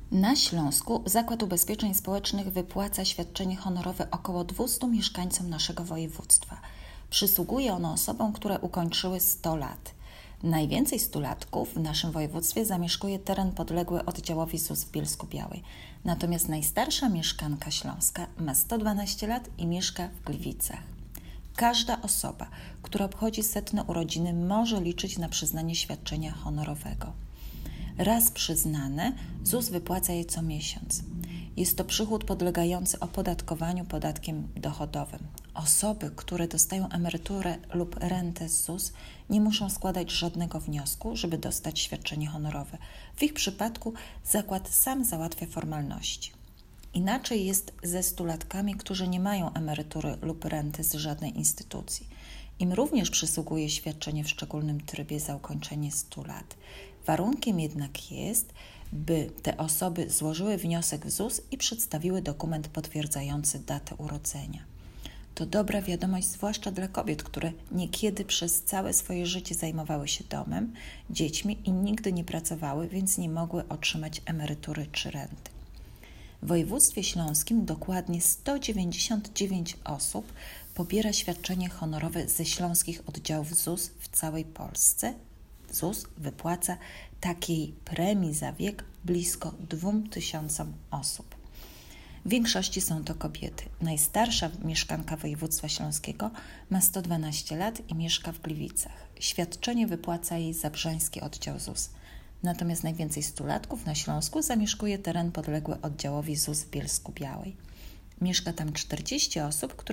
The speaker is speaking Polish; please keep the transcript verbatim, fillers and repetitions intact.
Na Śląsku Zakład Ubezpieczeń Społecznych wypłaca świadczenie honorowe około dwieście mieszkańcom naszego województwa. Przysługuje ono osobom, które ukończyły sto lat. Najwięcej stulatków w naszym województwie zamieszkuje teren podległy oddziałowi Z U S w Bielsku-Białej. Natomiast najstarsza mieszkanka Śląska ma sto dwanaście lat i mieszka w Gliwicach. Każda osoba, która obchodzi setne urodziny, może liczyć na przyznanie świadczenia honorowego. Raz przyznane, Z U S wypłaca je co miesiąc. Jest to przychód podlegający opodatkowaniu podatkiem dochodowym. Osoby, które dostają emeryturę lub rentę z Z U S, nie muszą składać żadnego wniosku, żeby dostać świadczenie honorowe. W ich przypadku zakład sam załatwia formalności. Inaczej jest ze stulatkami, którzy nie mają emerytury lub renty z żadnej instytucji. Im również przysługuje świadczenie w szczególnym trybie za ukończenie stu lat. Warunkiem jednak jest, by te osoby złożyły wniosek w Z U S i przedstawiły dokument potwierdzający datę urodzenia. To dobra wiadomość zwłaszcza dla kobiet, które niekiedy przez całe swoje życie zajmowały się domem, dziećmi i nigdy nie pracowały, więc nie mogły otrzymać emerytury czy renty. W województwie śląskim dokładnie sto dziewięćdziesiąt dziewięć osób pobiera świadczenie honorowe ze śląskich oddziałów Z U S w całej Polsce. Z U S wypłaca takiej premii za wiek blisko dwóm tysiącom osób. W większości są to kobiety. Najstarsza mieszkanka województwa śląskiego ma sto dwanaście lat i mieszka w Gliwicach. Świadczenie wypłaca jej zabrzański oddział Z U S. Natomiast najwięcej stulatków na Śląsku zamieszkuje teren podległy oddziałowi Z U S w Bielsku-Białej. Mieszka tam czterdzieści osób, które